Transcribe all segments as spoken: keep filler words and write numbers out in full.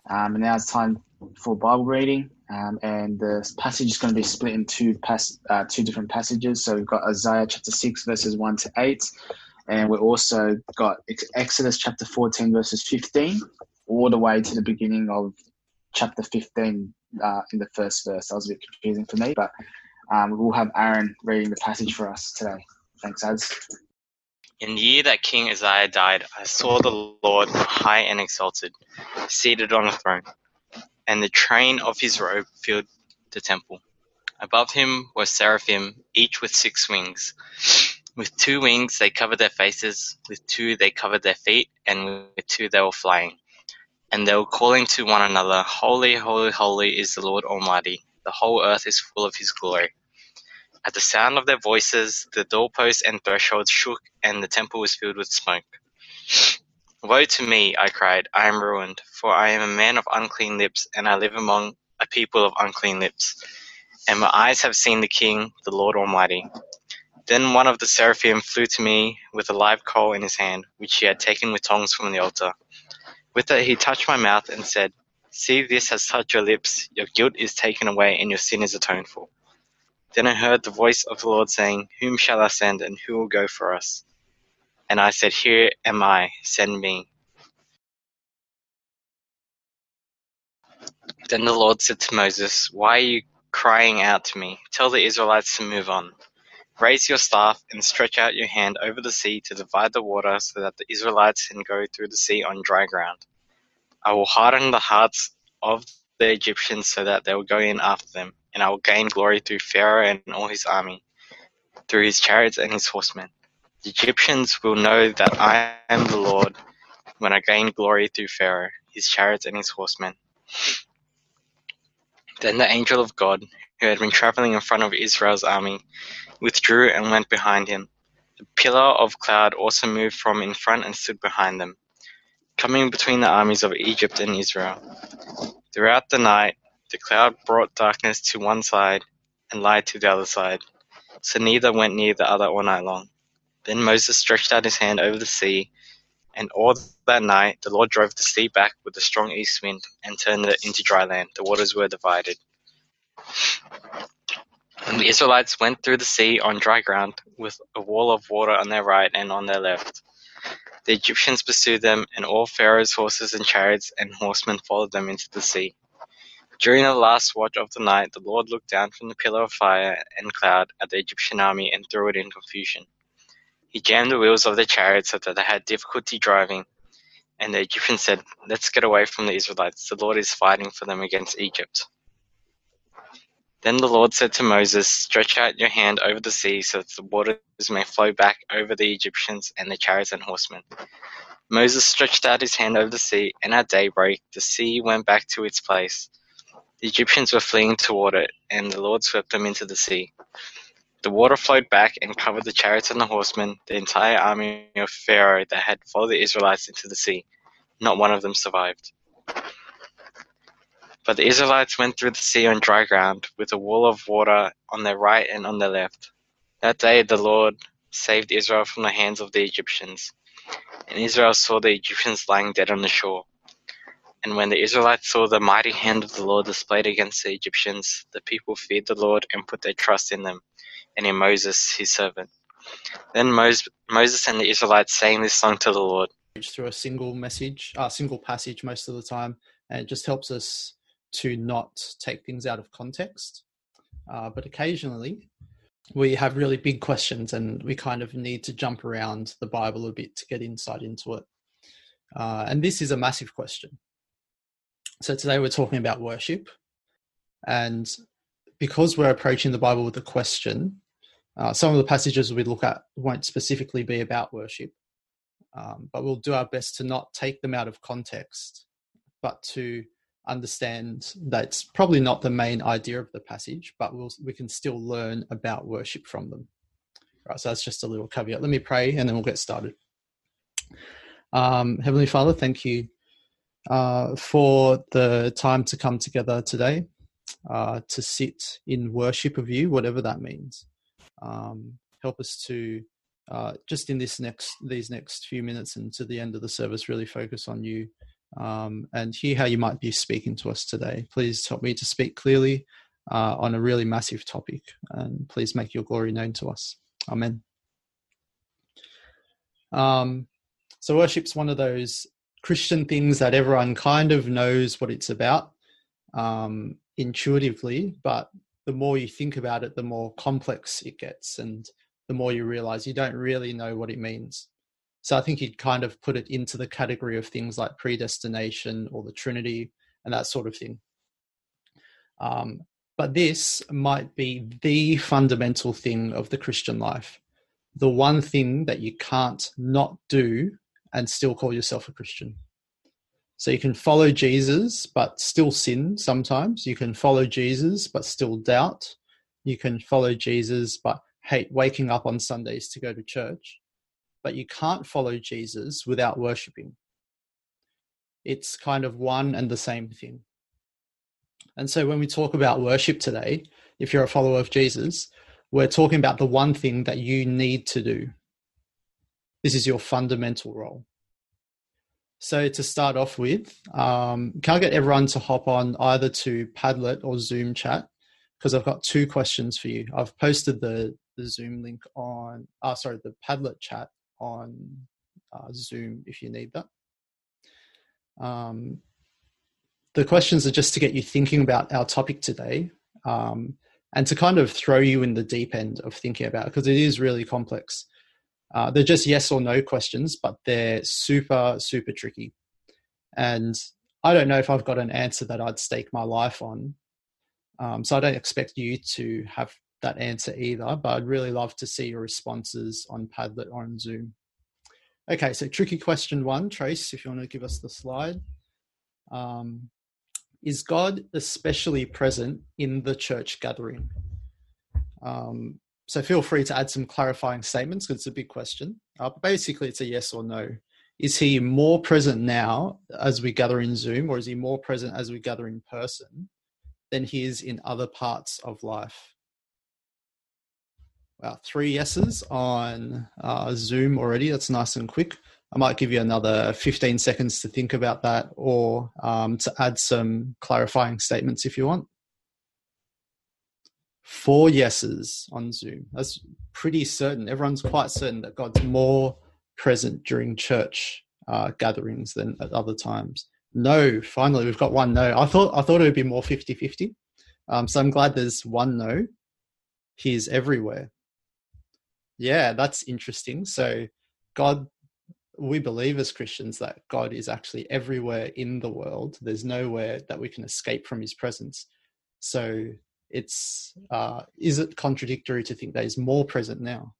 Um, and now it's time for Bible reading, um, and the passage is going to be split in two pas- uh, two different passages. So we've got Isaiah chapter six verses one to eight, and we've also got Exodus chapter fourteen verses fifteen, all the way to the beginning of chapter fifteen uh, in the first verse. That was a bit confusing for me, but um, we'll have Aaron reading the passage for us today. Thanks, Az. In the year that King Uzziah died, I saw the Lord high and exalted, seated on a throne, and the train of his robe filled the temple. Above him were seraphim, each with six wings. With two wings they covered their faces, with two they covered their feet, and with two they were flying. And they were calling to one another, Holy, holy, holy is the Lord Almighty. The whole earth is full of his glory. At the sound of their voices, the doorposts and thresholds shook, and the temple was filled with smoke. Woe to me, I cried, I am ruined, for I am a man of unclean lips, and I live among a people of unclean lips. And my eyes have seen the King, the Lord Almighty. Then one of the seraphim flew to me with a live coal in his hand, which he had taken with tongs from the altar. With it he touched my mouth and said, See, this has touched your lips, your guilt is taken away, and your sin is atoned for. Then I heard the voice of the Lord saying, Whom shall I send, and who will go for us? And I said, Here am I, send me. Then the Lord said to Moses, Why are you crying out to me? Tell the Israelites to move on. Raise your staff and stretch out your hand over the sea to divide the water so that the Israelites can go through the sea on dry ground. I will harden the hearts of the Egyptians so that they will go in after them, and I will gain glory through Pharaoh and all his army, through his chariots and his horsemen. The Egyptians will know that I am the Lord when I gain glory through Pharaoh, his chariots and his horsemen. Then the angel of God, who had been traveling in front of Israel's army, withdrew and went behind him. The pillar of cloud also moved from in front and stood behind them, coming between the armies of Egypt and Israel. Throughout the night, the cloud brought darkness to one side and light to the other side, so neither went near the other all night long. Then Moses stretched out his hand over the sea, and all that night the Lord drove the sea back with a strong east wind and turned it into dry land. The waters were divided. And the Israelites went through the sea on dry ground with a wall of water on their right and on their left. The Egyptians pursued them, and all Pharaoh's horses and chariots and horsemen followed them into the sea. During the last watch of the night, the Lord looked down from the pillar of fire and cloud at the Egyptian army and threw it in confusion. He jammed the wheels of their chariots so that they had difficulty driving, and the Egyptians said, Let's get away from the Israelites. The Lord is fighting for them against Egypt. Then the Lord said to Moses, Stretch out your hand over the sea so that the waters may flow back over the Egyptians and the chariots and horsemen. Moses stretched out his hand over the sea, and at daybreak the sea went back to its place. The Egyptians were fleeing toward it, and the Lord swept them into the sea. The water flowed back and covered the chariots and the horsemen, the entire army of Pharaoh that had followed the Israelites into the sea. Not one of them survived. But the Israelites went through the sea on dry ground, with a wall of water on their right and on their left. That day the Lord saved Israel from the hands of the Egyptians. And Israel saw the Egyptians lying dead on the shore. And when the Israelites saw the mighty hand of the Lord displayed against the Egyptians, the people feared the Lord and put their trust in them, and in Moses his servant. Then Moses and the Israelites sang this song to the Lord. Through a single message, a uh, single passage most of the time, and it just helps us to not take things out of context. Uh, but occasionally we have really big questions and we kind of need to jump around the Bible a bit to get insight into it. Uh, and this is a massive question. So today we're talking about worship. And because we're approaching the Bible with a question, uh, some of the passages we look at won't specifically be about worship. Um, but we'll do our best to not take them out of context, but to understand that it's probably not the main idea of the passage, but we'll, we can still learn about worship from them. Right, so that's just a little caveat. Let me pray and then we'll get started. Um, Heavenly Father, thank you uh, for the time to come together today, uh, to sit in worship of you, whatever that means. Um, help us to Uh, just in this next, these next few minutes and to the end of the service, really focus on you um, and hear how you might be speaking to us today. Please help me to speak clearly uh, on a really massive topic, and please make your glory known to us. Amen. Um, so worship's one of those Christian things that everyone kind of knows what it's about um, intuitively, but the more you think about it, the more complex it gets, and the more you realize you don't really know what it means. So I think you'd kind of put it into the category of things like predestination or the Trinity and that sort of thing. Um, but this might be the fundamental thing of the Christian life, the one thing that you can't not do and still call yourself a Christian. So you can follow Jesus, but still sin sometimes. You can follow Jesus, but still doubt. You can follow Jesus, but hate waking up on Sundays to go to church. But you can't follow Jesus without worshiping. It's kind of one and the same thing. And so when we talk about worship today, if you're a follower of Jesus, we're talking about the one thing that you need to do. This is your fundamental role. So to start off with, um, can I get everyone to hop on either to Padlet or Zoom chat? Because I've got two questions for you. I've posted the, the Zoom link on, uh, sorry, the Padlet chat on uh, Zoom if you need that. Um, the questions are just to get you thinking about our topic today, um, and to kind of throw you in the deep end of thinking about it, because it is really complex. Uh, they're just yes or no questions, but they're super, super tricky. And I don't know if I've got an answer that I'd stake my life on. Um, so I don't expect you to have that answer either, but I'd really love to see your responses on Padlet or on Zoom. Okay, so tricky question one, Trace, if you want to give us the slide. Um, is God especially present in the church gathering? Um, so feel free to add some clarifying statements because it's a big question. Uh, but basically, it's a yes or no. Is he more present now as we gather in Zoom, or is he more present as we gather in person than he is in other parts of life? Wow, three yeses on uh, Zoom already. That's nice and quick. I might give you another fifteen seconds to think about that, or um, to add some clarifying statements if you want. Four yeses on Zoom. That's pretty certain. Everyone's quite certain that God's more present during church uh, gatherings than at other times. No, finally, we've got one no. I thought I thought it would be more fifty-fifty. Um, so I'm glad there's one no. He's everywhere. Yeah, that's interesting. So God, we believe as Christians that God is actually everywhere in the world. There's nowhere that we can escape from his presence. So it's, uh, is it contradictory to think that he's more present now?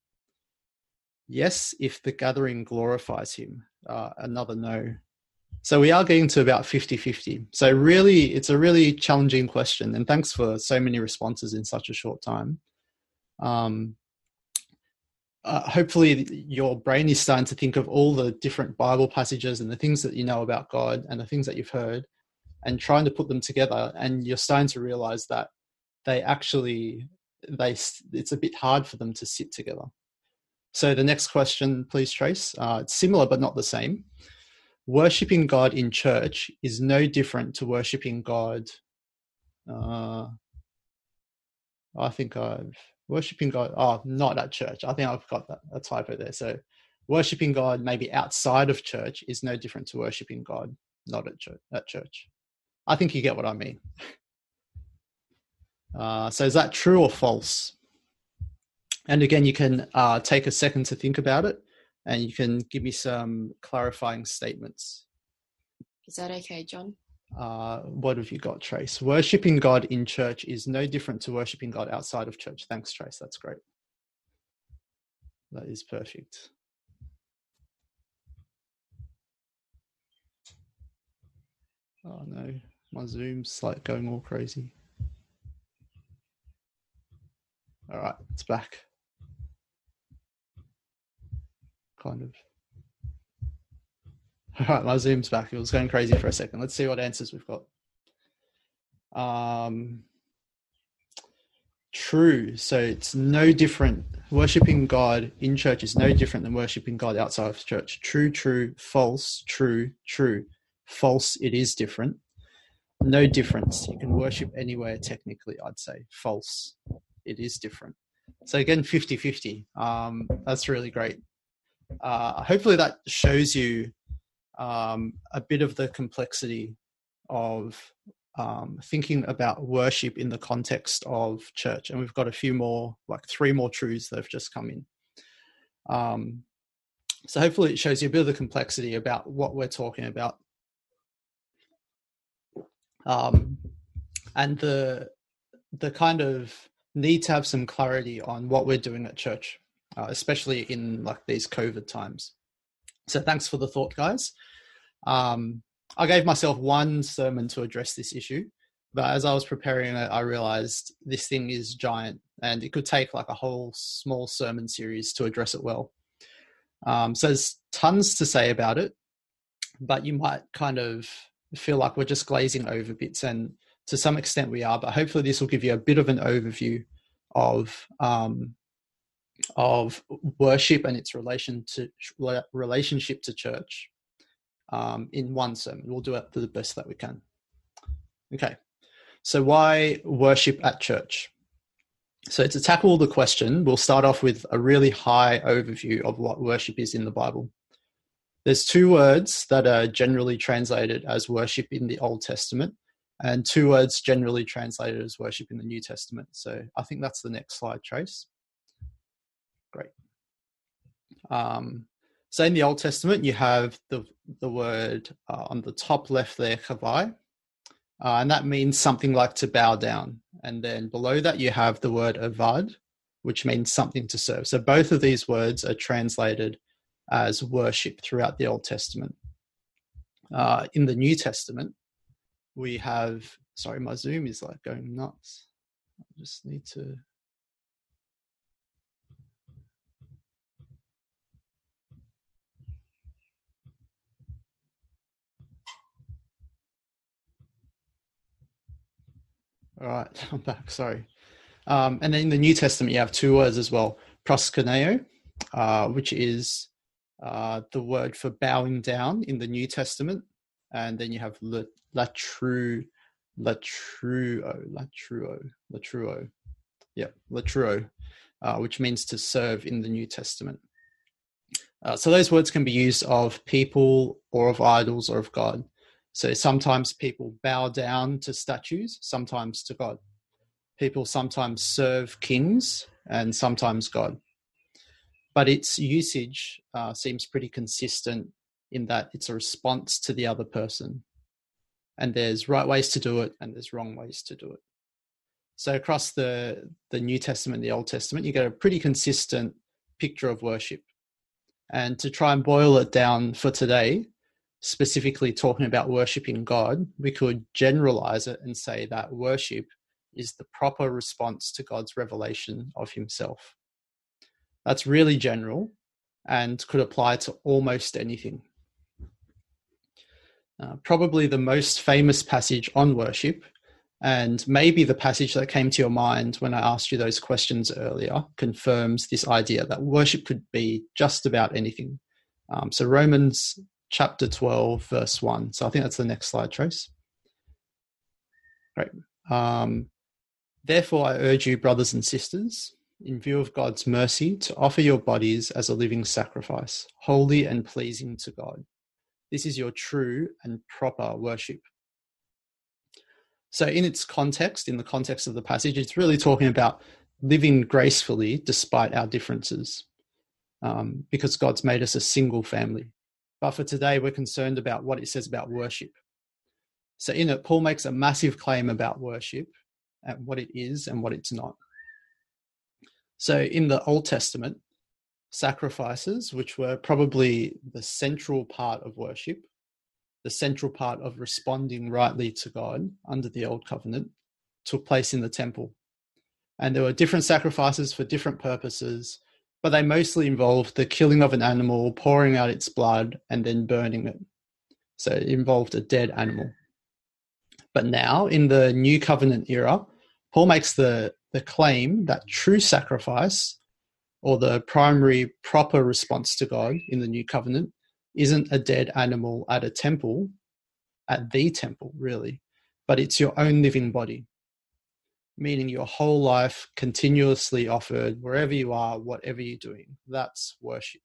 Yes, if the gathering glorifies him. Uh, another no. So we are getting to about fifty-fifty. So really, it's a really challenging question. And thanks for so many responses in such a short time. Um, uh, hopefully your brain is starting to think of all the different Bible passages and the things that you know about God and the things that you've heard, and trying to put them together. And you're starting to realize that they actually, they it's a bit hard for them to sit together. So the next question, please, Trace. Uh, it's similar, but not the same. Worshipping God in church is no different to worshipping God. Uh, I think I've worshipping God. Oh, not at church. I think I've got that, a typo there. So worshipping God maybe outside of church is no different to worshipping God not at church. At church. I think you get what I mean. Uh, so is that true or false? And again, you can uh, take a second to think about it, and you can give me some clarifying statements. Is that okay, John? Uh, what have you got, Trace? Worshipping God in church is no different to worshipping God outside of church. Thanks, Trace. That's great. That is perfect. Oh no, my Zoom's like going all crazy. All right, it's back. Kind of. All right, my Zoom's back. It was going crazy for a second. Let's see what answers we've got. Um, true. So it's no different. Worshipping God in church is no different than worshipping God outside of church. True, true, false, true, true. False, it is different. No difference. You can worship anywhere technically, I'd say. False, it is different. So again, fifty-fifty. Um, that's really great. Uh, hopefully that shows you um, a bit of the complexity of um, thinking about worship in the context of church. And we've got a few more, like three more truths that have just come in. Um, so hopefully it shows you a bit of the complexity about what we're talking about. Um, and the the kind of need to have some clarity on what we're doing at church, uh, especially in like these COVID times. So thanks for the thought, guys. Um, I gave myself one sermon to address this issue, but as I was preparing it, I realized this thing is giant and it could take like a whole small sermon series to address it well. Um, so there's tons to say about it, but you might kind of feel like we're just glazing over bits, and to some extent we are, but hopefully this will give you a bit of an overview of um, of worship and its relation to relationship to church um, in one sermon. We'll do it to the best that we can. Okay, so why worship at church? So to tackle the question, we'll start off with a really high overview of what worship is in the Bible. There's two words that are generally translated as worship in the Old Testament, and two words generally translated as worship in the New Testament. So I think that's the next slide, Trace. Great. Um, so in the Old Testament, you have the, the word uh, on the top left there, kavai, uh, and that means something like to bow down. And then below that, you have the word avad, which means something to serve. So both of these words are translated as worship throughout the Old Testament. Uh, in the New Testament, we have, sorry, my Zoom is like going nuts. I just need to. All right, I'm back, sorry. Um, and then in the New Testament, you have two words as well, proskuneo, uh, which is Uh, the word for bowing down in the New Testament, and then you have latru, latruo, latruo, latruo, yeah, latruo, uh, which means to serve in the New Testament. Uh, so those words can be used of people or of idols or of God. So sometimes people bow down to statues, sometimes to God. People sometimes serve kings and sometimes God. But its usage uh, seems pretty consistent in that it's a response to the other person. And there's right ways to do it and there's wrong ways to do it. So across the, the New Testament and the Old Testament, you get a pretty consistent picture of worship. And to try and boil it down for today, specifically talking about worshiping God, we could generalize it and say that worship is the proper response to God's revelation of himself. That's really general and could apply to almost anything. Uh, probably the most famous passage on worship, and maybe the passage that came to your mind when I asked you those questions earlier, confirms this idea that worship could be just about anything. Um, so Romans chapter twelve, verse one. So I think that's the next slide, Trace. Great. Um, Therefore, I urge you, brothers and sisters, in view of God's mercy, to offer your bodies as a living sacrifice, holy and pleasing to God. This is your true and proper worship. So in its context, in the context of the passage, it's really talking about living gracefully despite our differences, um, because God's made us a single family. But for today, we're concerned about what it says about worship. So in it, Paul makes a massive claim about worship and what it is and what it's not. So in the Old Testament, sacrifices, which were probably the central part of worship, the central part of responding rightly to God under the Old Covenant, took place in the temple. And there were different sacrifices for different purposes, but they mostly involved the killing of an animal, pouring out its blood, and then burning it. So it involved a dead animal. But now, in the New Covenant era, Paul makes the the claim that true sacrifice, or the primary proper response to God in the New Covenant, isn't a dead animal at a temple, at the temple, really, but it's your own living body, meaning your whole life continuously offered wherever you are, whatever you're doing. That's worship.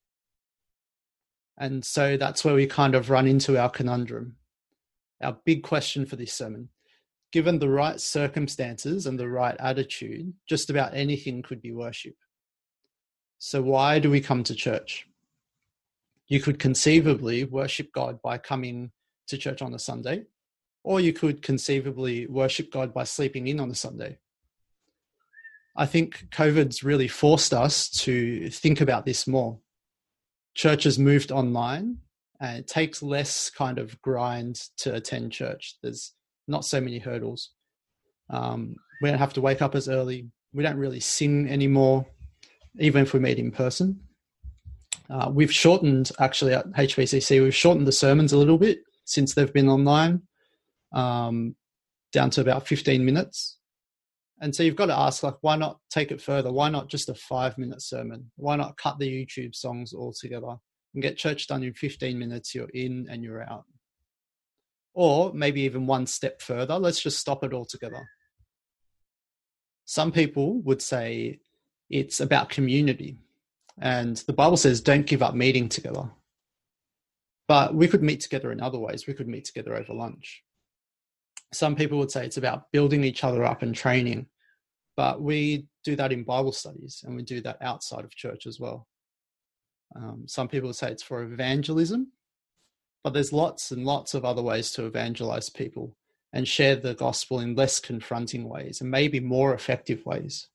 And so that's where we kind of run into our conundrum, our big question for this sermon. Given the right circumstances and the right attitude, just about anything could be worship. So why do we come to church? You could conceivably worship God by coming to church on a Sunday, or you could conceivably worship God by sleeping in on a Sunday. I think COVID's really forced us to think about this more. Church has moved online, and it takes less kind of grind to attend church. There's not so many hurdles. Um, we don't have to wake up as early. We don't really sing anymore, even if we meet in person. Uh, we've shortened, actually at H V C C, we've shortened the sermons a little bit since they've been online, um, down to about fifteen minutes. And so you've got to ask, like, why not take it further? Why not just a five minute sermon? Why not cut the YouTube songs altogether and get church done in fifteen minutes? You're in and you're out. Or maybe even one step further, let's just stop it altogether. Some people would say it's about community. And the Bible says, don't give up meeting together. But we could meet together in other ways. We could meet together over lunch. Some people would say it's about building each other up and training. But we do that in Bible studies, and we do that outside of church as well. Um, some people would say it's for evangelism. But there's lots and lots of other ways to evangelize people and share the gospel in less confronting ways and maybe more effective ways.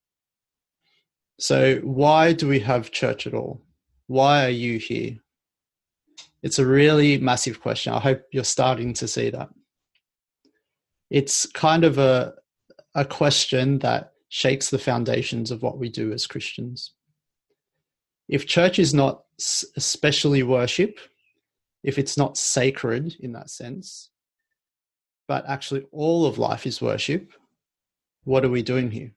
So why do we have church at all? Why are you here? It's a really massive question. I hope you're starting to see that. It's kind of a, a question that shakes the foundations of what we do as Christians. If church is not especially worship, if it's not sacred in that sense, but actually all of life is worship, what are we doing here?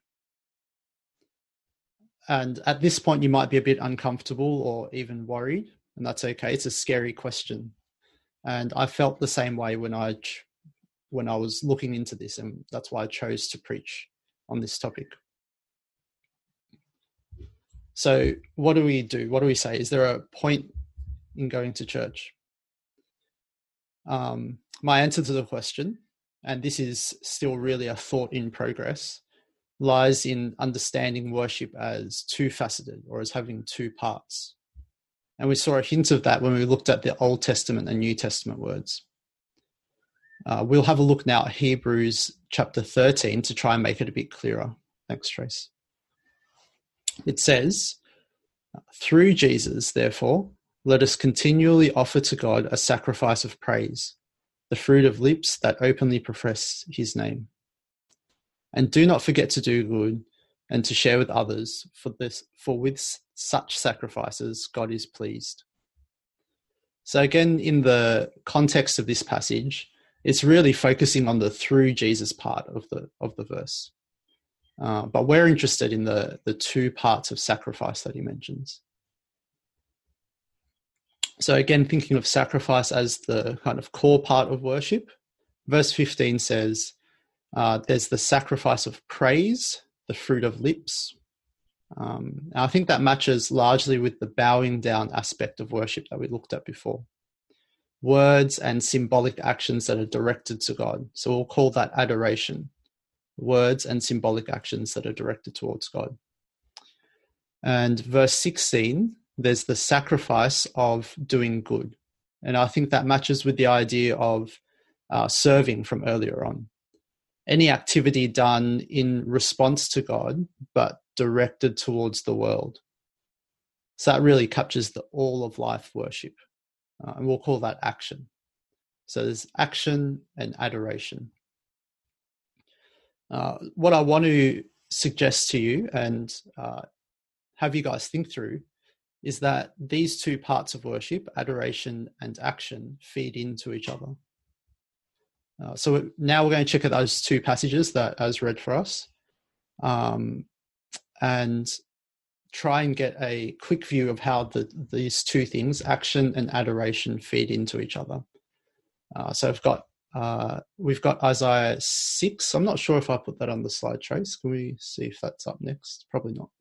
And at this point, you might be a bit uncomfortable or even worried, and that's okay. It's a scary question. And I felt the same way when I, when I was looking into this, and that's why I chose to preach on this topic. So what do we do? What do we say? Is there a point in going to church? Um, my answer to the question, and this is still really a thought in progress, lies in understanding worship as two-faceted, or as having two parts. And we saw a hint of that when we looked at the Old Testament and New Testament words. Uh, we'll have a look now at Hebrews chapter thirteen to try and make it a bit clearer. Thanks, Trace. It says, "Through Jesus, therefore, let us continually offer to God a sacrifice of praise, the fruit of lips that openly profess his name. And do not forget to do good and to share with others, for this, for with such sacrifices God is pleased." So again, in the context of this passage, it's really focusing on the through Jesus part of the of the verse. Uh, but we're interested in the, the two parts of sacrifice that he mentions. So again, thinking of sacrifice as the kind of core part of worship, verse fifteen says, uh, there's the sacrifice of praise, the fruit of lips. Um, and I think that matches largely with the bowing down aspect of worship that we looked at before. Words and symbolic actions that are directed to God. So we'll call that adoration. Words and symbolic actions that are directed towards God. And verse sixteen, there's the sacrifice of doing good. And I think that matches with the idea of uh, serving from earlier on. Any activity done in response to God, but directed towards the world. So that really captures the all of life worship. Uh, and we'll call that action. So there's action and adoration. Uh, what I want to suggest to you and uh, have you guys think through is that these two parts of worship, adoration and action, feed into each other. Uh, so now we're going to check out those two passages that I was read for us, um, and try and get a quick view of how the, these two things, action and adoration, feed into each other. Uh, so I've got uh, we've got Isaiah six. I'm not sure if I put that on the slide, Trace. Can we see if that's up next? Probably not.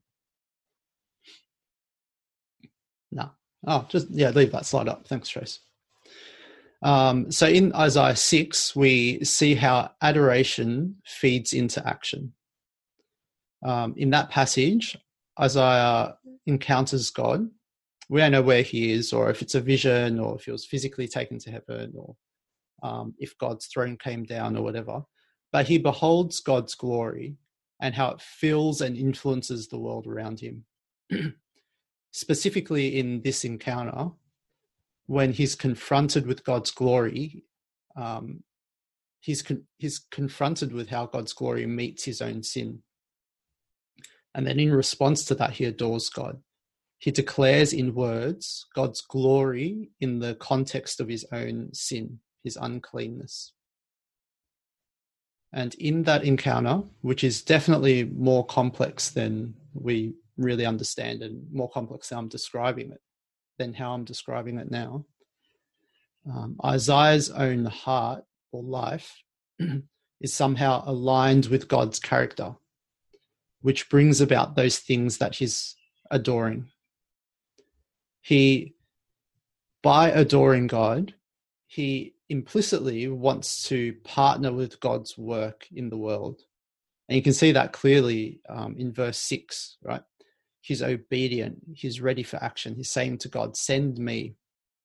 No. Oh, just yeah, leave that slide up. Thanks, Trace. Um, so in Isaiah six, we see how adoration feeds into action. Um, in that passage, Isaiah encounters God. We don't know where he is, or if it's a vision, or if he was physically taken to heaven, or um, if God's throne came down, or whatever. But he beholds God's glory and how it fills and influences the world around him. Specifically in this encounter, when he's confronted with God's glory, um, he's con- he's confronted with how God's glory meets his own sin. And then in response to that, he adores God. He declares in words God's glory in the context of his own sin, his uncleanness. And in that encounter, which is definitely more complex than we really understand and more complex than I'm describing it, than how I'm describing it now, um, Isaiah's own heart or life is somehow aligned with God's character, which brings about those things that he's adoring. He, by adoring God, he implicitly wants to partner with God's work in the world. And you can see that clearly um, in verse six, right? He's obedient. He's ready for action. He's saying to God, send me.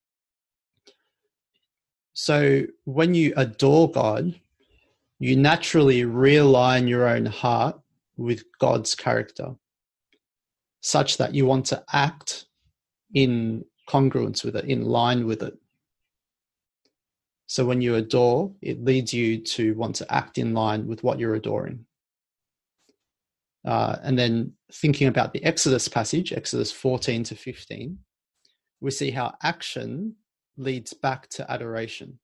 So when you adore God, you naturally realign your own heart with God's character, such that you want to act in congruence with it, in line with it. So when you adore, it leads you to want to act in line with what you're adoring. Uh, and then thinking about the Exodus passage, Exodus fourteen to fifteen, we see how action leads back to adoration.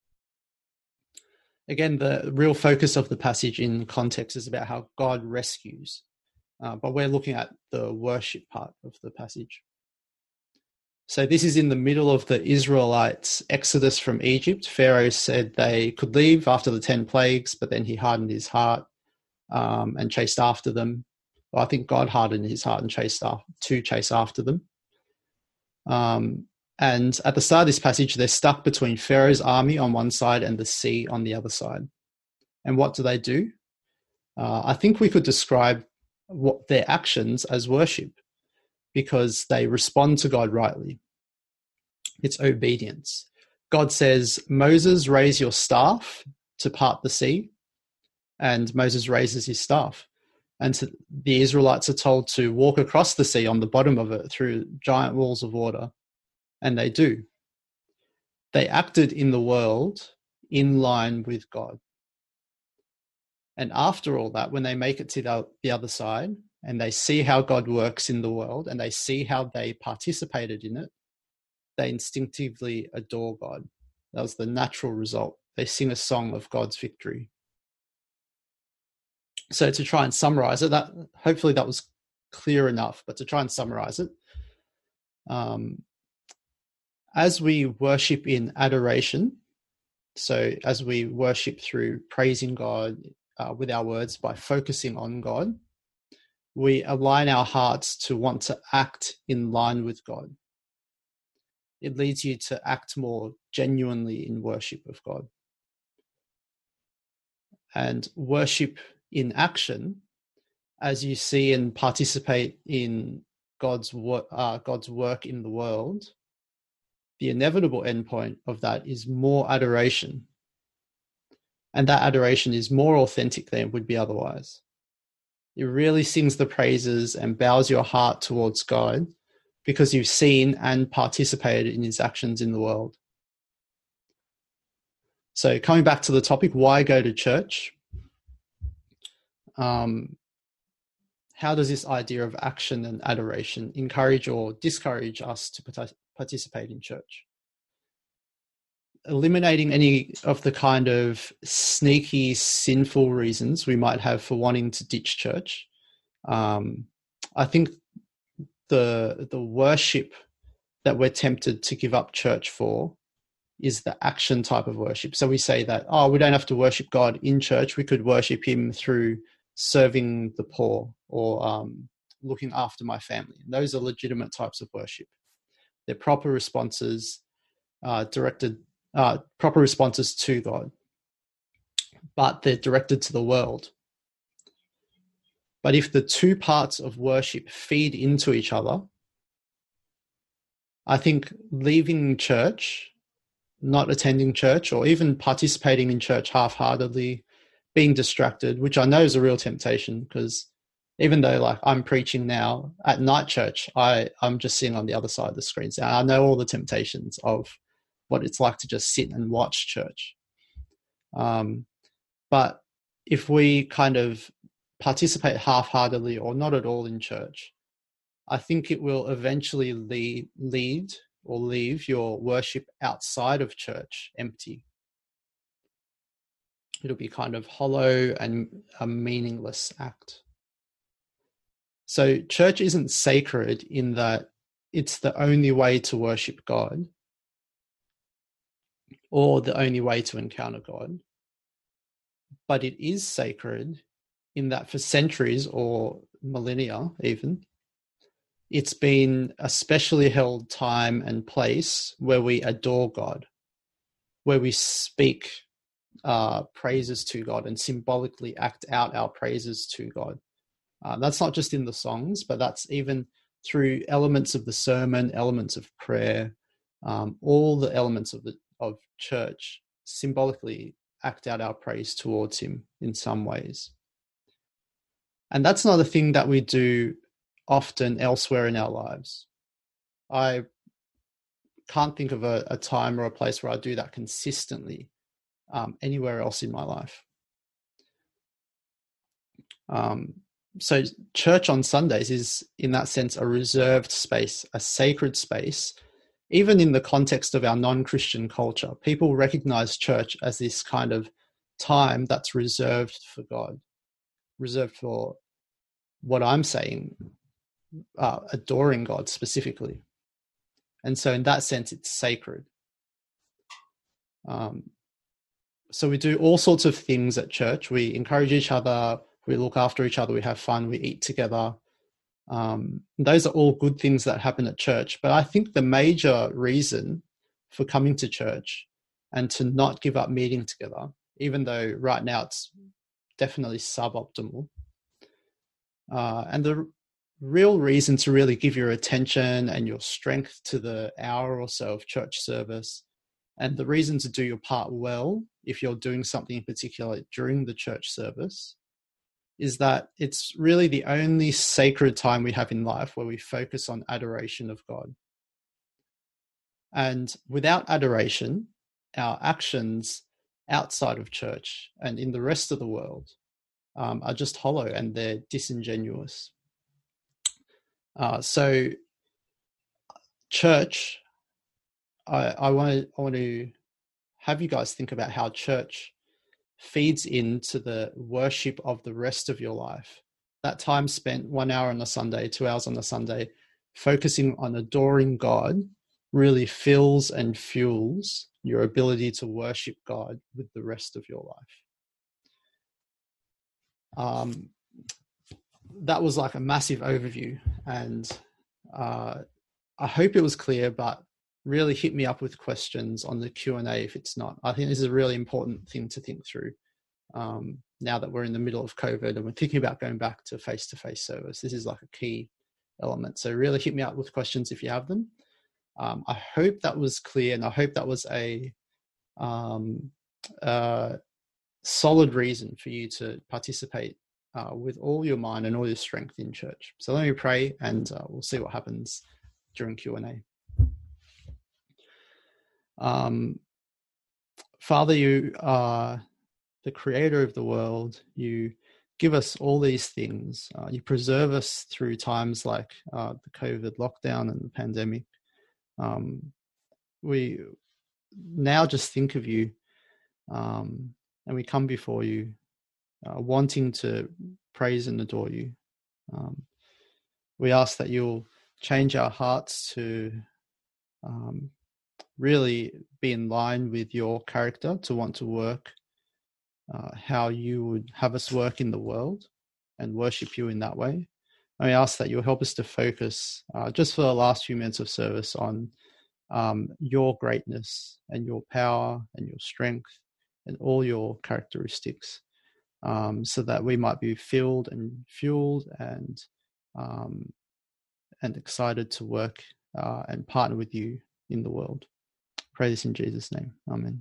Again, the real focus of the passage in context is about how God rescues, uh, but we're looking at the worship part of the passage. So this is in the middle of the Israelites' exodus from Egypt. Pharaoh said they could leave after the ten plagues, but then he hardened his heart um, and chased after them. Well, I think God hardened his heart and chased after, to chase after them. Um, and at the start of this passage, they're stuck between Pharaoh's army on one side and the sea on the other side. And what do they do? Uh, I think we could describe what their actions as worship, because they respond to God rightly. It's obedience. God says, Moses, raise your staff to part the sea. And Moses raises his staff. And to, the Israelites are told to walk across the sea on the bottom of it through giant walls of water. And they do. They acted in the world in line with God. And after all that, when they make it to the, the other side, and they see how God works in the world, and they see how they participated in it, they instinctively adore God. That was the natural result. They sing a song of God's victory. So to try and summarize it, that hopefully that was clear enough, but to try and summarize it, um, as we worship in adoration, so as we worship through praising God uh, with our words by focusing on God, we align our hearts to want to act in line with God. It leads you to act more genuinely in worship of God. And worship in action, as you see and participate in God's work, uh, God's work in the world, the inevitable endpoint of that is more adoration. And that adoration is more authentic than it would be otherwise. It really sings the praises and bows your heart towards God because you've seen and participated in his actions in the world. So coming back to the topic, why go to church? Um, how does this idea of action and adoration encourage or discourage us to part- participate in church? Eliminating any of the kind of sneaky, sinful reasons we might have for wanting to ditch church. Um, I think the the worship that we're tempted to give up church for is the action type of worship. So we say that, oh, we don't have to worship God in church. We could worship him through serving the poor or um, looking after my family. Those are legitimate types of worship. They're proper responses, uh, directed, uh, proper responses to God, but they're directed to the world. But if the two parts of worship feed into each other, I think leaving church, not attending church, or even participating in church half-heartedly, being distracted, which I know is a real temptation, because even though like I'm preaching now at night church, I, I'm just sitting on the other side of the screen. So I know all the temptations of what it's like to just sit and watch church. Um, but if we kind of participate half-heartedly or not at all in church, I think it will eventually lead, lead or leave your worship outside of church empty. It'll be kind of hollow and a meaningless act. So church isn't sacred in that it's the only way to worship God or the only way to encounter God. But it is sacred in that for centuries or millennia even, it's been a specially held time and place where we adore God, where we speak uh, praises to God and symbolically act out our praises to God. Uh, that's not just in the songs, but that's even through elements of the sermon, elements of prayer, um, all the elements of the of church symbolically act out our praise towards him in some ways. And that's not a thing that we do often elsewhere in our lives. I can't think of a, a time or a place where I do that consistently um, anywhere else in my life. Um, so church on Sundays is, in that sense, a reserved space, a sacred space. Even in the context of our non-Christian culture, people recognize church as this kind of time that's reserved for God, reserved for what I'm saying, uh, adoring God specifically. And so in that sense, it's sacred. Um, so we do all sorts of things at church. We encourage each other, we look after each other, we have fun, we eat together. Um, those are all good things that happen at church. But I think the major reason for coming to church and to not give up meeting together, even though right now it's definitely suboptimal, uh, and the real reason to really give your attention and your strength to the hour or so of church service, and the reason to do your part well, if you're doing something in particular during the church service, is that it's really the only sacred time we have in life where we focus on adoration of God. And without adoration, our actions outside of church and in the rest of the world um, are just hollow and they're disingenuous. Uh, so church, I, I want to I want to have you guys think about how church feeds into the worship of the rest of your life. That time spent one hour on a Sunday, two hours on a Sunday, focusing on adoring God really fills and fuels your ability to worship God with the rest of your life. Um, that was like a massive overview, and uh, I hope it was clear, but really hit me up with questions on the Q and A if it's not. I think this is a really important thing to think through um, now that we're in the middle of COVID and we're thinking about going back to face-to-face service. This is like a key element. So really hit me up with questions if you have them. Um, I hope that was clear, and I hope that was a um, uh, solid reason for you to participate uh, with all your mind and all your strength in church. So let me pray, and uh, we'll see what happens during Q and A. Um, Father, you are the creator of the world. You give us all these things. Uh, you preserve us through times like uh, the COVID lockdown and the pandemic. Um, we now just think of you, um, and we come before you uh, wanting to praise and adore you. Um, we ask that you'll change our hearts to um, really be in line with your character to want to work uh, how you would have us work in the world and worship you in that way. I ask that you'll help us to focus uh, just for the last few minutes of service on um, your greatness and your power and your strength and all your characteristics, um, so that we might be filled and fueled and um, and excited to work uh, and partner with you in the world. Pray this in Jesus' name. Amen.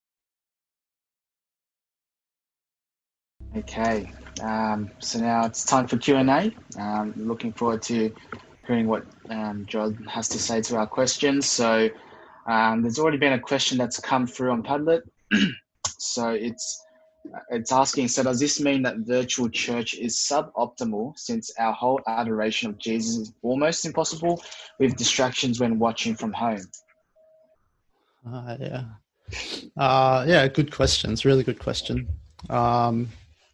Okay, um, so now it's time for Q and A. Um, looking forward to hearing what um, John has to say to our questions. So um, there's already been a question that's come through on Padlet. So it's it's asking, so does this mean that virtual church is suboptimal since our whole adoration of Jesus is almost impossible with distractions when watching from home? Uh, yeah. Uh, yeah, good question. It's a really good question. Um,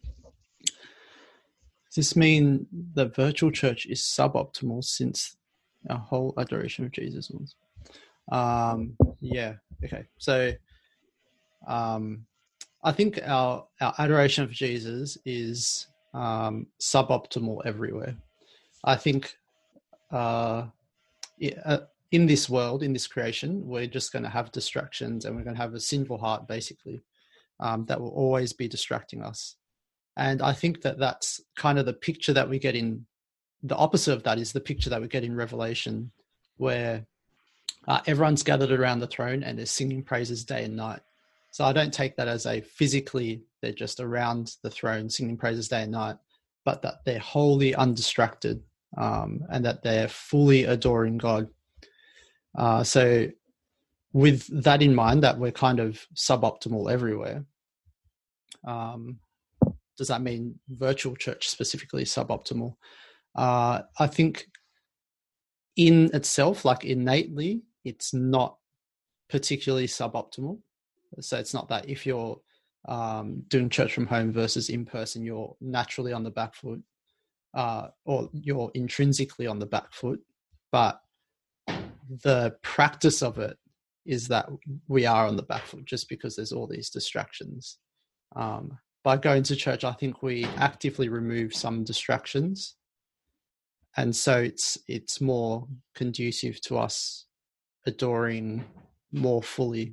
does this mean that virtual church is suboptimal since our whole adoration of Jesus was? Um, yeah, okay. So um, I think our, our adoration of Jesus is um, suboptimal everywhere. I think uh, yeah, in this world, in this creation, we're just going to have distractions and we're going to have a sinful heart, basically, um, that will always be distracting us. And I think that that's kind of the picture that we get in, the opposite of that is the picture that we get in Revelation, where uh, everyone's gathered around the throne and they're singing praises day and night. So I don't take that as a physically, they're just around the throne singing praises day and night, but that they're wholly undistracted um, and that they're fully adoring God. Uh, so with that in mind, that we're kind of suboptimal everywhere, um, does that mean virtual church specifically is suboptimal? Uh, I think in itself, like innately, it's not particularly suboptimal. So it's not that if you're um, doing church from home versus in person, you're naturally on the back foot uh, or you're intrinsically on the back foot. But the practice of it is that we are on the back foot just because there's all these distractions. Um, by going to church, I think we actively remove some distractions. And so it's it's more conducive to us adoring more fully.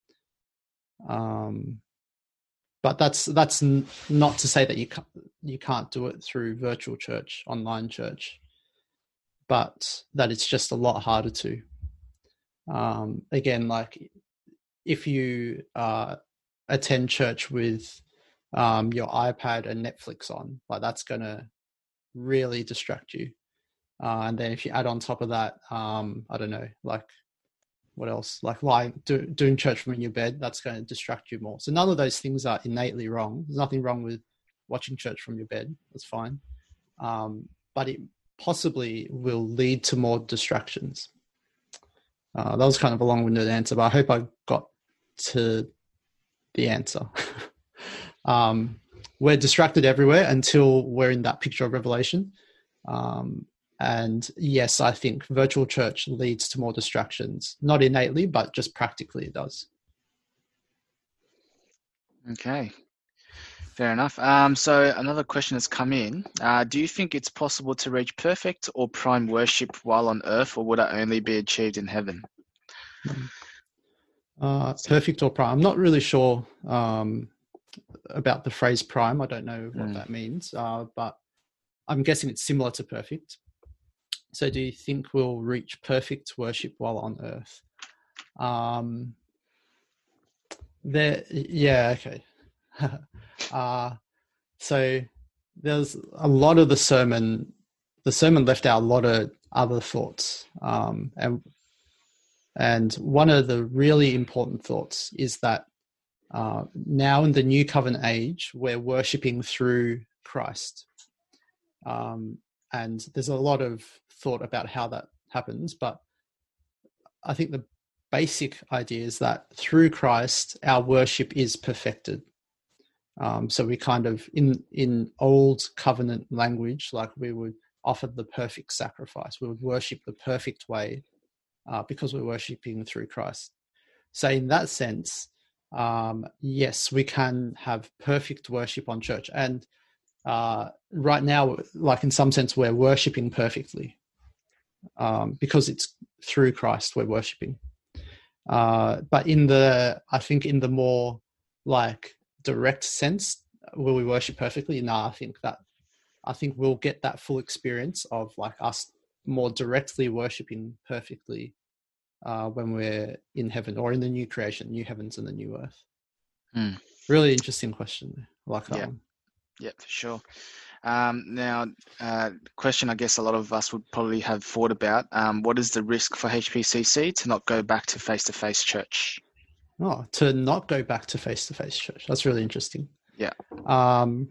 Um, but that's that's n- not to say that you can't, you can't do it through virtual church, online church, but that it's just a lot harder to. Um, again, like if you uh, attend church with um, your iPad and Netflix on, like that's going to really distract you. Uh, and then if you add on top of that, um, I don't know, like what else? Like lying, do, doing church from in your bed, that's going to distract you more. So none of those things are innately wrong. There's nothing wrong with watching church from your bed. That's fine. Um, but it possibly will lead to more distractions. Uh, that was kind of a long-winded answer, but I hope I got to the answer. um, we're distracted everywhere until we're in that picture of Revelation. Um, and yes, I think virtual church leads to more distractions, not innately, but just practically it does. Okay, fair enough. Um, so another question has come in. Uh, do you think it's possible to reach perfect or prime worship while on earth, or would it only be achieved in heaven? Uh, perfect or prime? I'm not really sure um, about the phrase prime. I don't know what mm. that means, uh, but I'm guessing it's similar to perfect. So do you think we'll reach perfect worship while on earth? Um, there, yeah, okay. uh, so there's a lot of the sermon, the sermon left out a lot of other thoughts. Um, and, and one of the really important thoughts is that uh, now in the new covenant age, we're worshiping through Christ. Um, and there's a lot of thought about how that happens, but I think the basic idea is that through Christ, our worship is perfected. Um, so we kind of, in, in old covenant language, like we would offer the perfect sacrifice. We would worship the perfect way uh, because we're worshipping through Christ. So in that sense, um, yes, we can have perfect worship on church. And uh, right now, like in some sense, we're worshipping perfectly um, because it's through Christ we're worshipping. Uh, but in the, I think in the more like direct sense, will we worship perfectly? No, I think that, I think we'll get that full experience of like us more directly worshipping perfectly uh, when we're in heaven or in the new creation, new heavens and the new earth. Mm. Really interesting question. I like that Yeah. one. Yeah, for sure. Um, now, uh, question I guess a lot of us would probably have thought about, um, what is the risk for H P C C to not go back to face-to-face church? Oh, to not go back to face-to-face church. That's really interesting. Yeah. Um,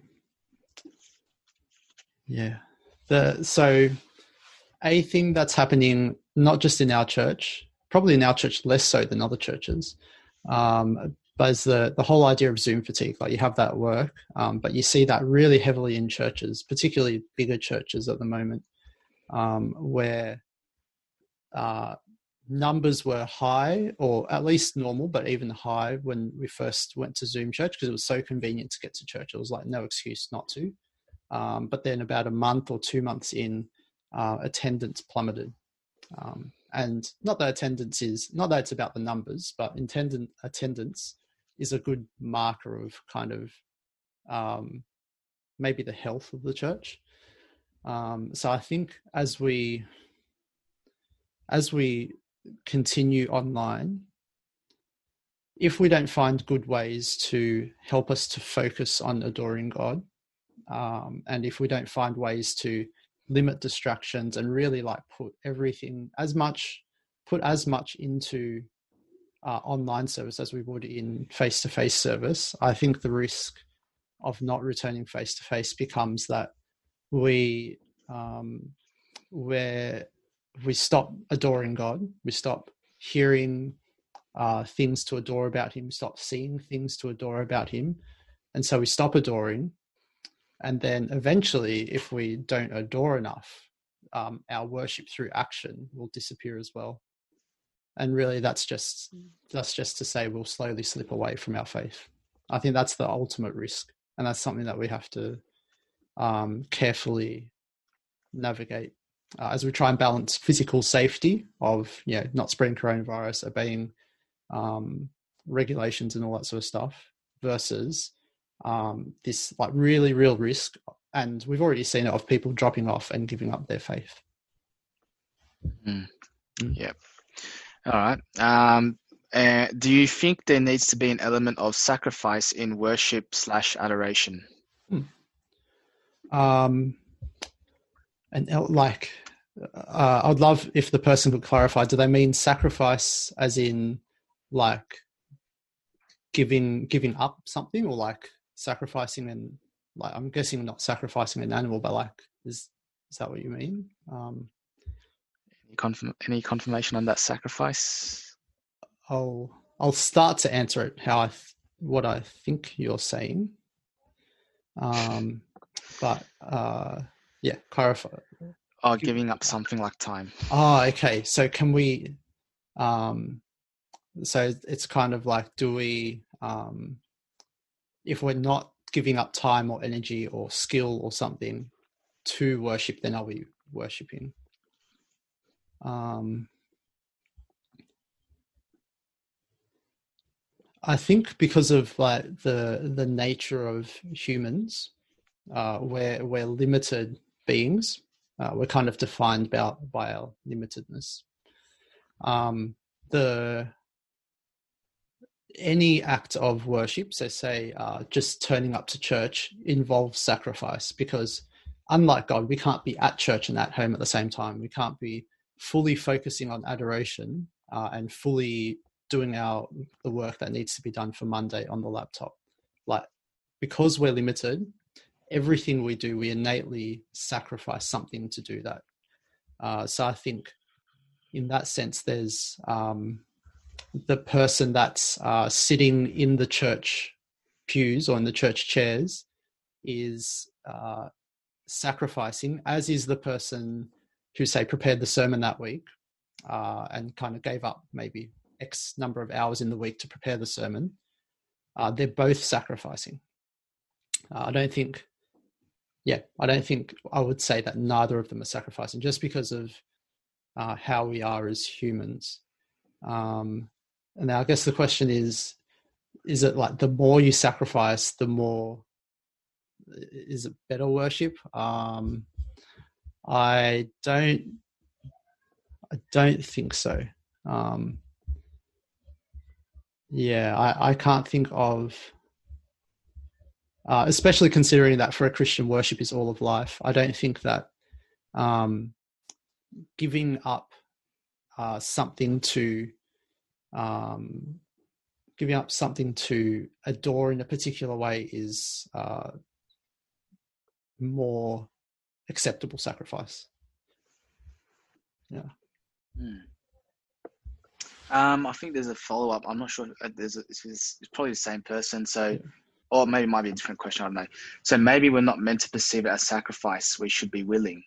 yeah. The so a thing that's happening not just in our church, probably in our church less so than other churches, um, but is the the whole idea of Zoom fatigue. Like you have that at work, um, but you see that really heavily in churches, particularly bigger churches at the moment, um, where uh, numbers were high, or at least normal, but even high when we first went to Zoom church because it was so convenient to get to church. It was like no excuse not to. Um, but then about a month or two months in, uh, attendance plummeted. Um, and not that attendance is, not that it's about the numbers, but attendant, attendance is a good marker of kind of um, maybe the health of the church. Um, so I think as we, as we continue online, if we don't find good ways to help us to focus on adoring God, um, and if we don't find ways to limit distractions and really like put everything as much, put as much into uh, online service as we would in face-to-face service, I think the risk of not returning face-to-face becomes that we, um, where we stop adoring God, we stop hearing uh, things to adore about him, stop seeing things to adore about him. And so we stop adoring. And then eventually, if we don't adore enough, um, our worship through action will disappear as well. And really, that's just that's just to say we'll slowly slip away from our faith. I think that's the ultimate risk, and that's something that we have to um, carefully navigate uh, as we try and balance physical safety of, you know, not spreading coronavirus, obeying um, regulations and all that sort of stuff, versus um, this like really real risk. And we've already seen it of people dropping off and giving up their faith. Mm. Mm. Yep. All right. Um, uh, do you think there needs to be an element of sacrifice in worship slash adoration? Mm. Um, and like, uh, I'd love if the person could clarify, do they mean sacrifice as in like giving, giving up something, or like sacrificing and like, I'm guessing not sacrificing an animal, but like, is, is that what you mean? Um, Any, confirm- any confirmation on that sacrifice? I'll, I'll start to answer it how I, th- what I think you're saying. Um, but, uh, yeah, clarify. Oh, giving up something like time. Oh, okay. So can we, um, so it's kind of like, do we, um, if we're not giving up time or energy or skill or something to worship, then are we worshiping? Um, I think because of like the the nature of humans, uh, we're we're limited beings. Uh, we're kind of defined by, by our limitedness. Um, the any act of worship, so say uh, just turning up to church, involves sacrifice, because unlike God, we can't be at church and at home at the same time. We can't be fully focusing on adoration uh, and fully doing our the work that needs to be done for Monday on the laptop. Like, because we're limited, everything we do, we innately sacrifice something to do that. Uh, so I think in that sense, there's um, the person that's uh, sitting in the church pews or in the church chairs is uh, sacrificing, as is the person who, say, prepared the sermon that week, uh, and kind of gave up maybe X number of hours in the week to prepare the sermon, uh, they're both sacrificing. Uh, I don't think, yeah, I don't think I would say that neither of them are sacrificing just because of uh, how we are as humans. Um, and now I guess the question is, is it like the more you sacrifice, the more, is it better worship? Um, I don't, I don't think so. Um, yeah, I, I can't think of, uh, especially considering that for a Christian, worship is all of life. I don't think that um, giving up uh, something to um, giving up something to adore in a particular way is uh, more acceptable sacrifice. Yeah. Hmm. Um, I think there's a follow up. I'm not sure. If there's a, it's, it's probably the same person. So, yeah. Or maybe it might be a different question. I don't know. So maybe we're not meant to perceive it as sacrifice. We should be willing.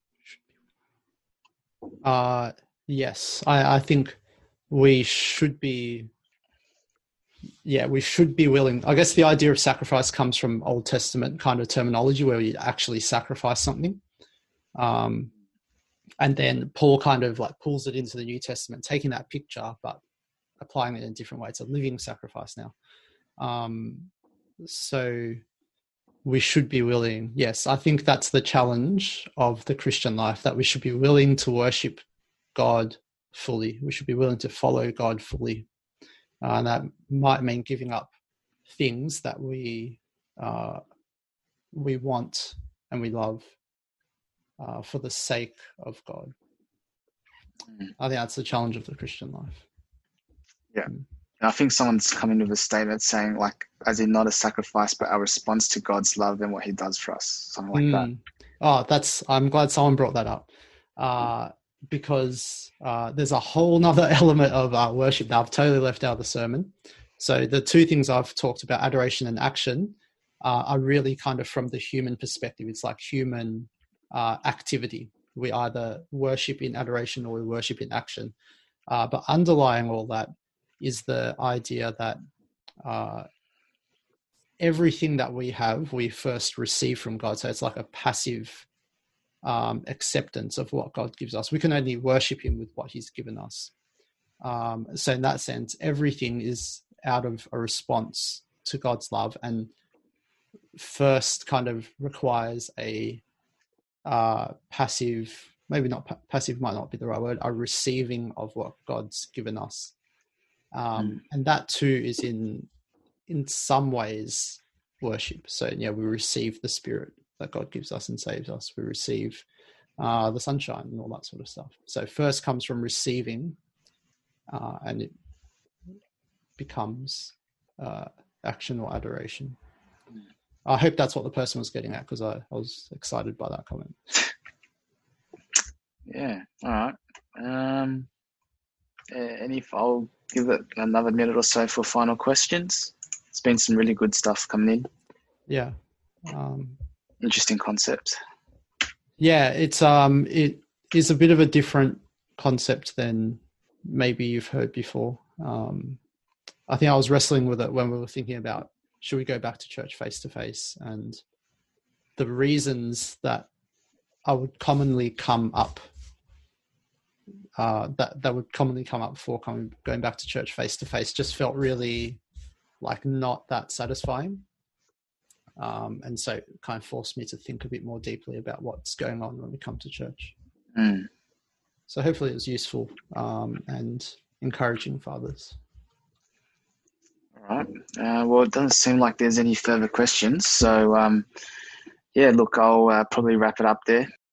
Uh, yes, I, I think we should be. Yeah, we should be willing. I guess the idea of sacrifice comes from Old Testament kind of terminology where we actually sacrifice something. Um, and then Paul kind of like pulls it into the New Testament, taking that picture, but applying it in a different way. It's a living sacrifice now. Um, so we should be willing. Yes, I think that's the challenge of the Christian life, that we should be willing to worship God fully. We should be willing to follow God fully. Uh, and that might mean giving up things that we uh, we want and we love uh, for the sake of God. Mm. I think that's the challenge of the Christian life. Yeah. Mm. And I think someone's coming with a statement saying, like, as in not a sacrifice, but our response to God's love and what he does for us, something like mm. that. Oh, that's, I'm glad someone brought that up. Uh, because uh, there's a whole nother element of uh, worship that I've totally left out of the sermon. So the two things I've talked about, adoration and action, uh, are really kind of from the human perspective. It's like human uh, activity. We either worship in adoration or we worship in action. Uh, but underlying all that is the idea that uh, everything that we have, we first receive from God. So it's like a passive um, acceptance of what God gives us. We can only worship him with what he's given us. Um, so in that sense, everything is out of a response to God's love, and first kind of requires a uh, passive, maybe not pa- passive might not be the right word, a receiving of what God's given us. Um, mm. And that too is in, in some ways worship. So yeah, we receive the Spirit that God gives us and saves us. We receive uh, the sunshine and all that sort of stuff. So first comes from receiving, uh, and it becomes uh, action or adoration. Mm. I hope that's what the person was getting at, because I, I was excited by that comment. Yeah. All right. Um, any, I'll give it another minute or so for final questions. It's been some really good stuff coming in. Yeah. Um, Interesting concept. Yeah, it's um, it is a bit of a different concept than maybe you've heard before. Um, I think I was wrestling with it when we were thinking about, should we go back to church face to face? And the reasons that I would commonly come up, uh, that, that would commonly come up before coming, going back to church face to face just felt really like not that satisfying. Um, and so it kind of forced me to think a bit more deeply about what's going on when we come to church. Mm. So hopefully it was useful um, and encouraging for others. All right. Uh, well, it doesn't seem like there's any further questions. So, um, yeah, look, I'll uh, probably wrap it up there.